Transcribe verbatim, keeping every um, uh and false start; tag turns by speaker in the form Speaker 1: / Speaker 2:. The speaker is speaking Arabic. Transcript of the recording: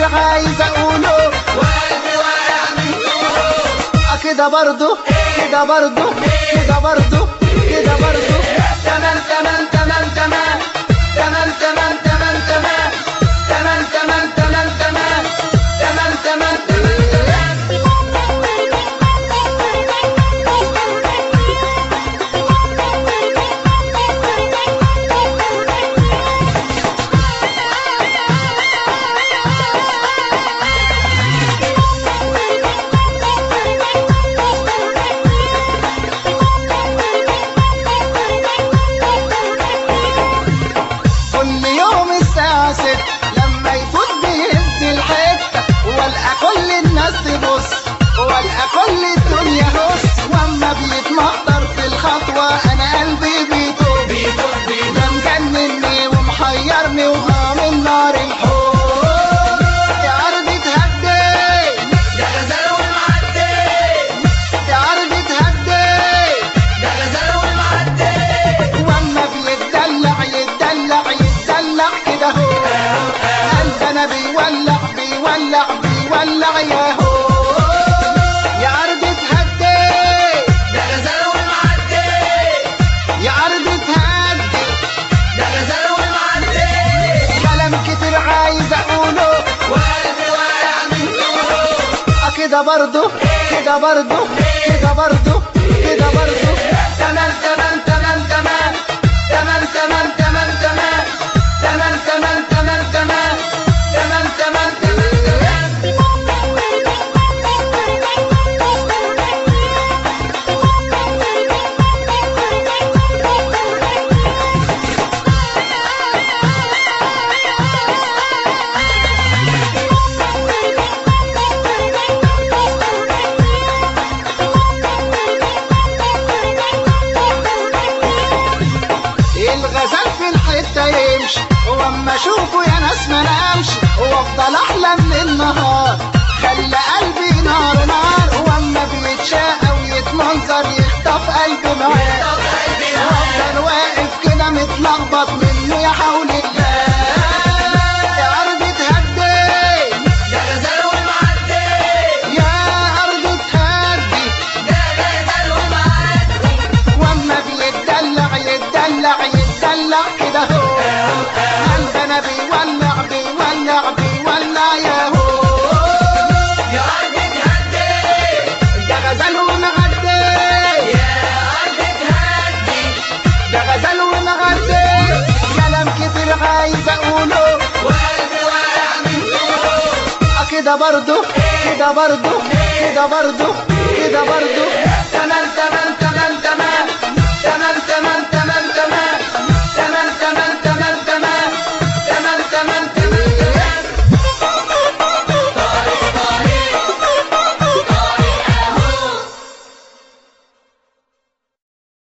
Speaker 1: عايز اقوله
Speaker 2: وقلبي واقع من طوله.
Speaker 1: كده برضو كده برضو كده برضو كده برضو
Speaker 2: تمام تمام تمام تمام تمام تمام تمام تمام تمام تمام تمام تمام تمام تمام تمام.
Speaker 1: كل يوم الساعة ست لما يفوت بيهز الحتة والقى كل الناس تبص والقى كل الدنيا هص واما بيتمحضر في الخطوة انا قلبي بيطب
Speaker 2: بيدور بيدور
Speaker 1: ده مجنني ومحيرني وهامن نار الحب يا ارض تهدي
Speaker 2: ده غزال ومعدي
Speaker 1: يا ارض تهدي
Speaker 2: ده غزال ومعدي.
Speaker 1: واما بيتدلع يتدلع يتدلع كده هو قلب انا بيولع بيولع بيولع يا هو يا ارض تهدي
Speaker 2: ده غزال ومعدي
Speaker 1: يا ارض تهدي
Speaker 2: ده غزال ومعدي.
Speaker 1: كلام كتير عايز اقوله
Speaker 2: وقلبي واقع من طوله.
Speaker 1: كده برضو كده برضو كده برضو كده برضو
Speaker 2: تمام تمام تمام تمام تمام تمام تمام تمام تمام تمام تمام تمام تمام تمام تمام.
Speaker 1: الغزال في الحتة يمشي واما اشوفه يا ناس ما نامش وافضل احلم للنهار خلى قلبي نار نار واما بيتشاقى ويتمنظر يخطف قلبي معاه وافضل واقف كده متلخبط منه يا حول الله يا ارض تهدي
Speaker 2: ده غزال ومعدي
Speaker 1: يا ارض تهدي
Speaker 2: ده غزال ومعدي.
Speaker 1: واما بيتدلع يتدلع يتدلع كده هو قلب انا بيولع بيولع بيولع يا هو
Speaker 2: يا أرض تهدي
Speaker 1: ده غزال ومغدي
Speaker 2: يا أرض تهدي
Speaker 1: ده غزال ومغدي كلام كتير عايز اقوله
Speaker 2: وقلبي واقع من طوله.
Speaker 1: كده برضو كده برضو كده برضو كده برضو